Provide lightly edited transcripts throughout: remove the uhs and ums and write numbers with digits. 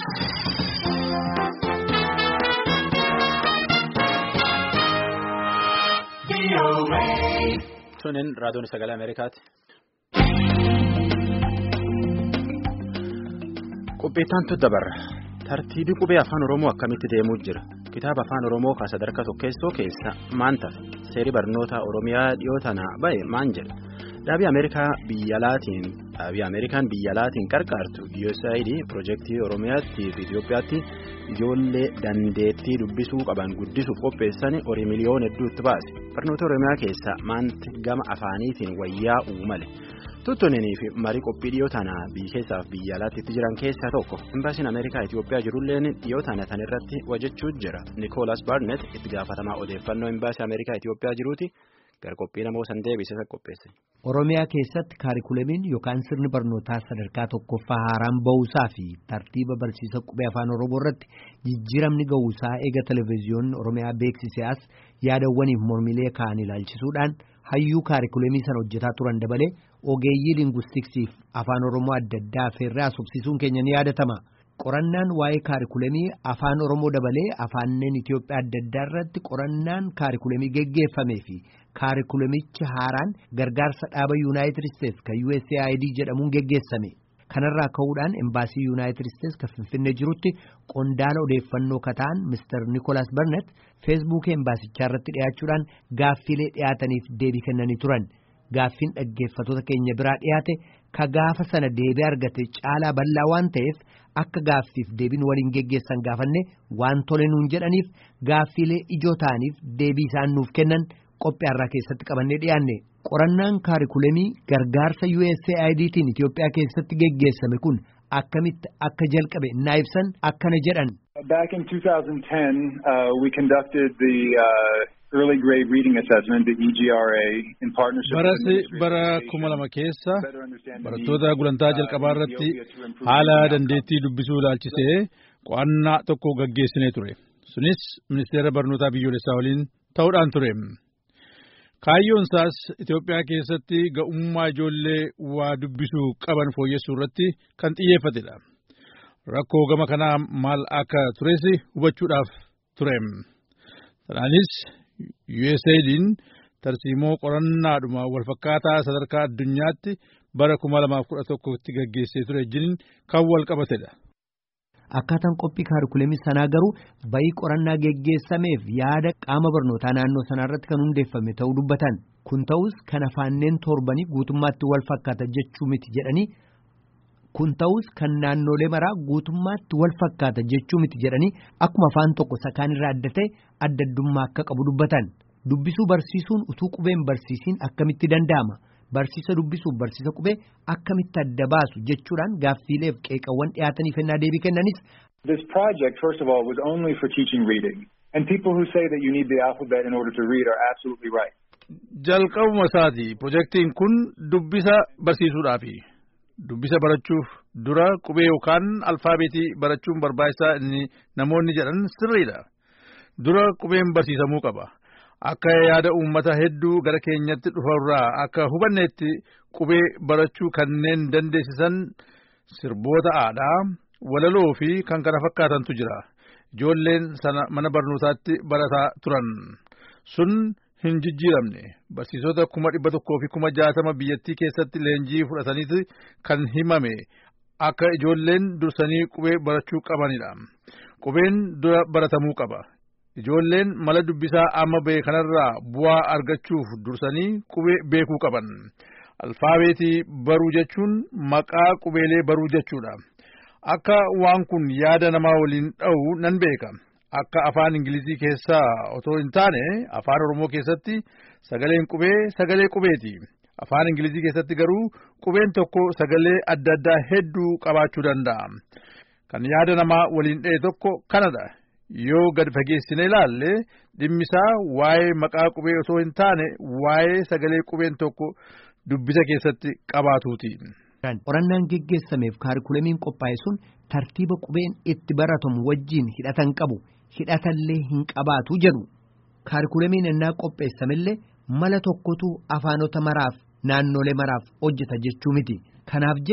Tunin raadiyoon sagalee Ameerikaati. Qubbeettaan dabarra tartiibii qubee afaan Oromoo akkamitti deemuu jira? Kitaaba afaan Oromoo kan sadarkaa tokkeessoo keessa maanta seerii barnoota Oromiyaa dhiyoo tana bahe maan jedha? Dhaabii Ameerikaan biyya alaatiin qarqaartu USAID piroojeektii Oromiyaatti fi Itoophiyaatti ijoollee dandeettii dubbisuu qaban guddisuuf qopheessanii horii miliyoona hedduutti baase. Barnoota Oromiyaa keessa maanti gama afaaniitiin wayyaa uumale. Tuttuunanii fi marii qophii dhiyoo tana biyya keessaaf biyya alaatti itti jiran keessaa tokko. Imbaasiin Ameerikaa Itoophiyaa jirulleen dhiyoo tana tan irratti hojjechuu jira. Nicholas Barnett itti gaafatamaa odeeffannoo imbaasii Ameerikaa Itoophiyaa jiruuti. Gara qophii namoo san deebisee qopheesse. Oromiyaa keessatti kaarikulamiin yookaan sirni barnootaa sadarkaa tokkoffaa haaraan ba'uusaa fi tartiiba barsiisa qubee afaan Oromoo irratti jijjiiramni ga'uusaa eega televezyiyoonni Oromiyaa beeksisee as yaadawwaniif mormilee ka'an ilaalchisuudhaan hayyuu kaarikulamii sana hojjetaa turan dabalee ogeeyyii linguistiksiif afaan Oromoo adda addaa affeerraa subsiisuun keenya ni yaadatama. Qorannaan waa'ee kaarikulamii afaan Oromoo dabalee afaanneen Itoophiyaa adda addaa irratti qorannaan kaarikulamii geggeeffamee fi kaarikulamichi haaraan gargaarsa dhaaba Yuunaayitid Isteets kan USAID jedhamuun geggeessame. Kanarraa ka'uudhaan embaasii Yuunaayitid Isteets kan Finfinnee jirutti qondaala odeeffannoo kataan Mr. Nicholas Barnett feesbuukii embaasichaa irratti dhiyaachuudhaan gaaffiilee dhiyaataniif deebii kennanii turan. Gaaffiin dhaggeeffattoota keenya biraa dhiyaate ka gaafa sana deebii argate caalaa bal'aa waan ta'eef akka gaaffiif deebiin waliin geggeessan gaafanne waan tole nuun jedhaniif gaaffiilee ijoo ta'aniif deebii isaan nuuf kennan qophiyaarraa keessatti qabannee dhiyaanne. Qorannaan kaarikulamii gargaarsa USAIDtiin Itoophiyaa keessatti geggeessame kun akkamitti akka jalqabe naa ibsan akkana jedhan. Back in 2010, we conducted the early grade reading assessment, the EGRA, in partnership with bara 2000 keessa barattoota gulantaa jalqabaa irratti haala dandeettii dubbisuu ilaalchisee qo'annaa tokko gaggeessinee ture. Sunis ministeera barnootaa biyyoolessaa waliin ta'uudhaan ture. Kaayyoon isaas Itoophiyaa keessatti ga'ummaa ijoollee waa dubbisuu qaban fooyyessuu irratti kan xiyyeeffatedha. Rakkoo gama kanaa maal akka tures hubachuudhaaf ture. Kanaanis USAID'n tarsiimoo qorannaadhuma walfakkaataa sadarkaa addunyaatti bara 2011tti gaggeessee ture wajjin kan wal qabatedha. Akkaataan qophii kaarikulamii sanaa garuu bayii qorannaa geggeessameef yaada qaama barnootaa naannoo sanaa irratti kan hundeeffame ta'uu dubbatan. Kun ta'us kan afaanneen torbanii guutummaatti wal fakkaata jechuu miti jedhanii kun ta'us kan naannolee maraa guutummaatti wal fakkaata jechuu miti jedhanii akkuma afaan tokko sakaan irraa adda ta'e adda addummaa akka qabu dubbatan. Dubbisuu barsiisuun utuu qubeen barsiisiin akkamitti danda'ama? Barsiisa dubbisuuf barsiisa qubee akkamitti adda baasu jechuudhaan gaaffiileef qeeqawwan dhiyaataniif ennaa deebii kennanis. This project, first of all, was only for teaching reading. And people who say that you need the alphabet in order to read are absolutely right. Jalqabuma isaati piroojeektiin kun dubbisa barsiisuudhaafi. Dubbisa barachuuf dura qubee yookaan alfaabeetii barachuun barbaachisaa inni namoonni jedhan sirriidha. Dura qubeen barsiisamuu qaba. Akka yaada uummata hedduu gara keenyatti dhufarraa akka hubanneetti qubee barachuu kanneen dandeessisan sirboota aadaa, walaloo fi kan kana fakkaatantu jira. Ijoolleen sana mana barnootaatti barataa turan. Sun hin jijjiiramne. Barsiisota 160,000 biyyattii keessatti leenjii fudhataniiti kan himame akka ijoolleen dursanii qubee barachuu qabanidha. Qubeen dura baratamuu qaba. Ijoolleen mala dubbisaa amma ba'e kanarraa bu'aa argachuuf dursanii qubee beekuu qaban. Alfaabeetii baruu jechuun maqaa qubeelee baruu jechuudha. Akka waan kun yaada namaa waliin dha'u nan beeka. Akka afaan Ingilizii keessaa otoo hin taane afaan Oromoo keessatti sagaleen qubee sagalee qubeeti. Afaan Ingilizii keessatti garuu qubeen tokko sagalee adda addaa hedduu qabaachuu danda'a. Kan yaada namaa waliin dha'e tokko kanadha. Yoo gad fageessine ilaalle dhimmisaa waa'ee maqaa qubee osoo hin taane waa'ee sagalee qubeen tokko dubbisa keessatti qabaatuuti. Qorannaan geggeessameef kaarikulamiin qophaa'e sun tartiiba qubeen itti baratamu wajjin hidhatan qabu. Hidhatallee hin qabaatu jedhu. Kaarikulamiin ennaa qopheessamillee mala tokkotu afaanota maraaf naannolee maraaf hojjeta jechuu miti. Kanaaf jecha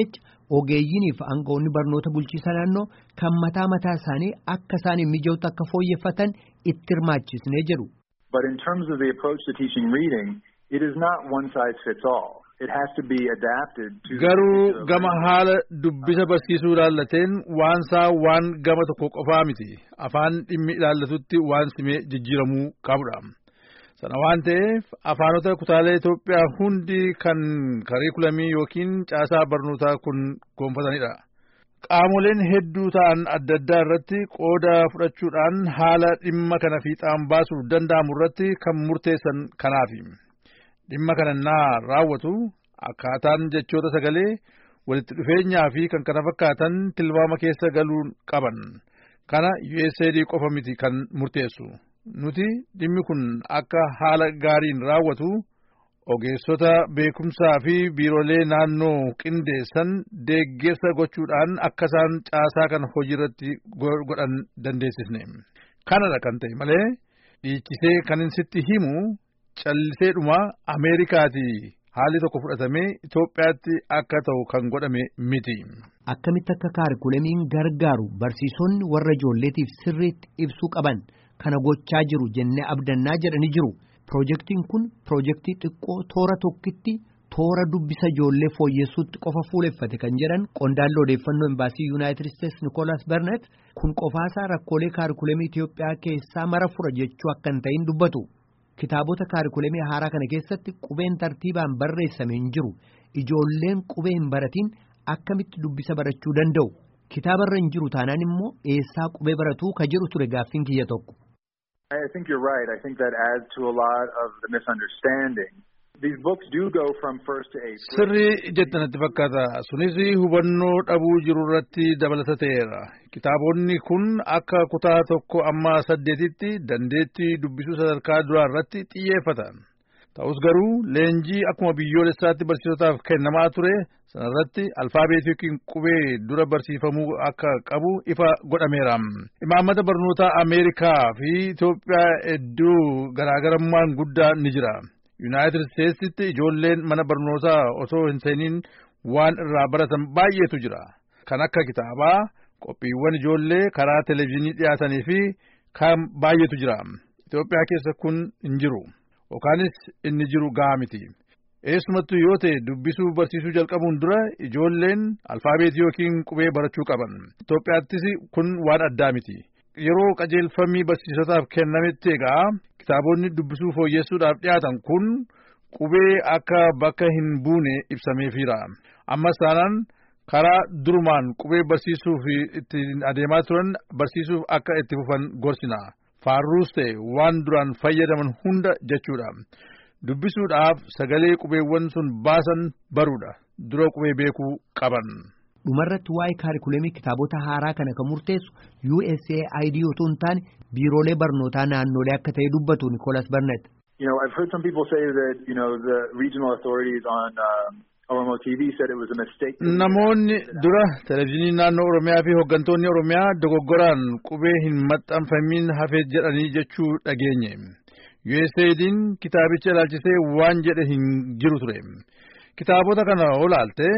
ogeeyyiiniif aangawoonni barnoota bulchiisa naannoo kan mataa isaanii akka isaan mijootu akka fooyyeffatan itti hirmaachisnee jedhu. But in terms of the approach to teaching reading, it is not one size fits all. It has to be adapted to. Garuu gama haala dubbisa barsiisuu ilaallateen waan gama tokko qofaa miti. Afaan dhimmi ilaallatutti waan simee jijjiiramuu qabudha. Sana waan ta'eef afaanota kutaalee Itoophiyaa hundi kan kariikulamii yookiin caasaa barnootaa kun gonfatanidha. Qaamoleen hedduu ta'an adda addaa irratti qooda fudhachuudhaan haala dhimma kana fiixaan baasuu danda'amu irratti kan murteessan kanaafi. Dhimma kana naa raawwatu akkaataan jechoota sagalee walitti dhufeenyaa fi kan kana fakkaatan tilmaama keessa galuu qaban. Kana USAID qofa miti kan murteessu. Nuti dhimmi kun akka haala gaariin raawwatu ogeessota beekumsaa fi biiroolee naannoo qindeessan deeggarsa gochuudhaan akka isaan caasaa kana hojiirratti godhan dandeessisne. Kanadha kan ta'e malee dhiichisee kan sitti himu calliseedhuma Ameerikaatii haalli tokko fudhatamee Itoophiyaatti akka ta'u kan godhame miti. Akkamitti akka kaarikulamiin gargaaru barsiisonni warra ijoolleetiif sirriitti ibsuu qaban kana gochaa jiru jennee abdannaa jedhanii jiru. Pirojektiin kun pirojektii xiqqoo toora tokkitti toora dubbisa ijoollee fooyyessuutti qofa fuuleffate kan jedhan qondaalli odeeffannoo embaasii Yuunaayitid Isteetsi Nikolaas Barnet kun qofaasaa rakkoolee kaarikulamii Itoophiyaa keessaa mara fura jechuu akka hin ta'in dubbatu. Kitaabota kaarikulamii haaraa kana keessatti qubeen tartiibaan barreessame hin jiru. Ijoolleen qubee hin baratiin akkamitti dubbisa barachuu danda'u? Kitaabarra hin jiru taanaan immoo eessaa qubee baratuu ka jedhu ture gaaffiin kiyya tokko. I think you're right. I think that adds to a lot of the misunderstanding. These books do go from first to eighth grade. Sirrii jettanatti fakkaata. Sunis hubannoo dhabuu jiru irratti dabalata ta'eera. Kitaabonni kun akka kutaa tokko amma 8tti dandeettii dubbisuu sadarkaa duraa irratti xiyyeeffatan. Ta'us garuu leenjii akkuma biyyoolessaatti barsiisotaaf kennamaa ture sanarratti alfaabeetii yookiin qubee dura barsiifamuu akka qabu ifa godhameera. Imaammata barnootaa Ameerikaa fi Itoophiyaa hedduu garaagarummaan guddaa ni jira. Yuunaayitid Isteetsitti ijoolleen mana barnootaa osoo hin seeniin waan irraa baratan baay'eetu jira. Kan akka kitaabaa, qophiiwwan ijoollee karaa televezyiinii dhiyaatanii fi kan baay'eetu jira. Itoophiyaa keessa kun hin jiru. Yookaanis inni jiru gahaa miti. Eessumattuu yoo ta'e dubbisuu barsiisuu jalqabuun dura ijoolleen alfaabeetii yookiin qubee barachuu qaban. Itoophiyaattis kun waan addaa miti. Yeroo qajeelfamii barsiisotaaf kennametti egaa kitaabonni dubbisuu fooyyessuudhaaf dhiyaatan kun qubee akka bakka hin buune ibsameefiira. Ammas taanaan karaa durumaan qubee barsiisuuf ittiin adeemaa turan barsiisuuf akka itti fufan gorsina. Faarruus ta'e waan duraan fayyadaman hunda jechuudha. Dubbisuudhaaf sagalee qubeewwan sun baasan baruudha. Dura qubee beekuu qaban. Dhumarratti waa'ee kaarikulamii kitaabota haaraa kana kan murteessu USAID otoo hin taane biiroolee barnootaa naannolee akka ta'e dubbatu Nikolaas Barnet. I've heard some people say that, the regional authorities on Oromo TV said it was a mistake. Namoonni dura televezyiinii naannoo Oromiyaa fi hooggantoonni Oromiyaa dogoggoraan qubee hin maxxanfamin hafee jedhanii jechuu dhageenye. USAID'n kitaabicha ilaalchisee waan jedhe hin jiru ture. Kitaabota kana olaalte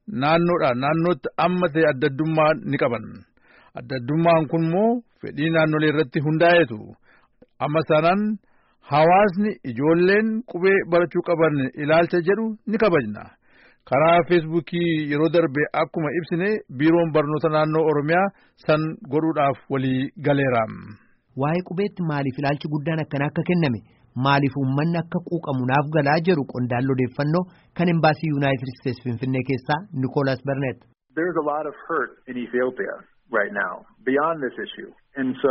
naannootti amma ta'e adda addummaa ni qaban. Adda addummaan kun immoo fedhii naannolee irratti hundaa'eetu. Amma sanaan hawaasni ijoolleen qubee barachuu qaban ilaalcha jedhu ni kabajna. Karaa feesbuukii yeroo darbe akkuma ibsine biiroon barnoota naannoo Oromiyaa san godhuudhaaf walii galeera. Waa'ee qubeetti maaliif ilaalchi guddaan akkanaa akka kenname maaliif uummanni akka quuqamu naaf galaa jedhu qondaalli odeeffannoo kan embaasii Yuunaayitid Isteetsi Finfinnee keessaa Nikolaas Barnet. There's a lot of hurt in Ethiopia right now beyond this issue, and so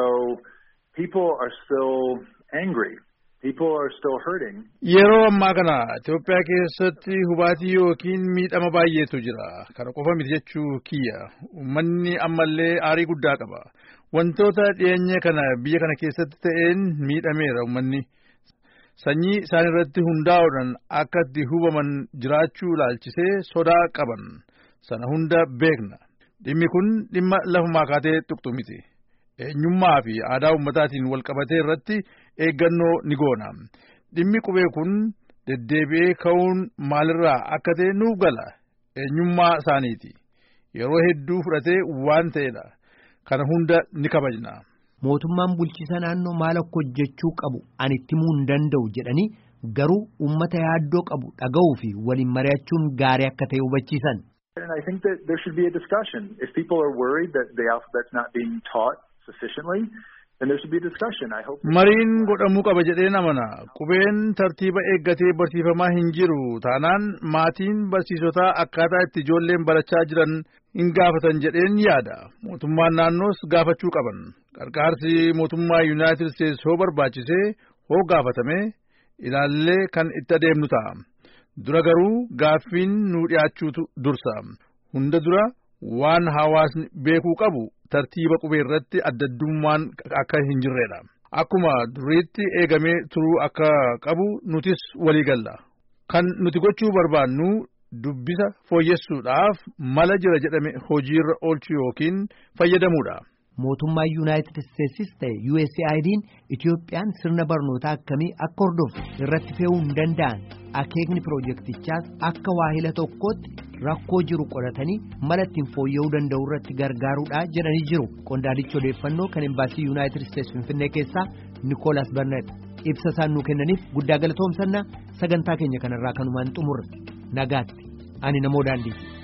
people are still angry. People are still hurting. Yeroo ammaa kana Itoophiyaa keessatti hubaatii yookiin miidhama baay'eetu jira. Kana qofa miti jechuu kiyya. Uummanni ammallee aarii guddaa qaba. Wantoota dhiyeenya kana biyya kana keessatti ta'een miidhameera uummanni. Sanyii isaan irratti hundaa'uudhaan akka itti hubaman jiraachuu ilaalchisee sodaa qaban. Sana hunda beekna. Dhimmi kun dhimma lafumaa kaatee tuqxu miti. Eenyummaa fi aadaa uummataatiin wal qabatee irratti eeggannoo ni goona. Dhimmi qubee kun deddeebi'ee ka'uun maalirraa akka ta'e nuuf gala. Eenyummaa isaaniiti. yeroo hedduu fudhatee waan ta'edha. Kana hunda ni kabajna. Mootummaan bulchiisa naannoo maal akka hojjechuu qabu ani itti himuu hin danda'u jedhanii garuu uummata yaaddoo qabu dhaga'uu fi waliin mari'achuun gaarii akka ta'e hubachiisan. And I think that there should be a discussion. If people are worried that the alphabet's not being taught sufficiently, then there should be a discussion. I hope. Mariin godhamuu qaba jedheen amana. Qubeen tartiiba eeggatee barsiifamaa hin jiru taanaan maatiin barsiisotaa akkaataa itti ijoolleen barachaa jiran hin gaafatan jedheen yaada. Mootummaan naannoos gaafachuu qaban. Gargaarsi mootummaa Yuunaayitid Isteetsi hoo barbaachisee hoo gaafatame ilaallee kan itti adeemnu ta'a. Dura garuu gaaffiin nu dhiyaachuutu dursa. Hunda dura waan hawaasni beekuu qabu tartiiba qubee irratti addaddummaan akka hin jirredha. Akkuma duriitti eegamee turuu akka qabu nutis walii galla. Kan nuti gochuu barbaannu dubbisa fooyyessuudhaaf mala jira jedhame hojiirra oolchuu yookiin fayyadamuudha. Mootummaa Yuunaayitid Isteetsis ta'e USAID'n Itoophiyaan sirna barnootaa akkamii akka hordofu irratti fe'uu hin danda'an akeekni piroojeektichaas akka waahila tokkootti rakkoo jiru qoratanii mala ittiin fooyya'uu danda'u irratti gargaaruudha jedhanii jiru. Qondaalichi odeeffannoo kan embaasii Yuunaayitid Isteetsi Finfinnee keessaa Nikoolas Barnet ibsa isaan nuu kennaniif guddaa galatoomsannaa sagantaa keenya kanarraa kanumaan xumurre nagaatti ani namoo daandii.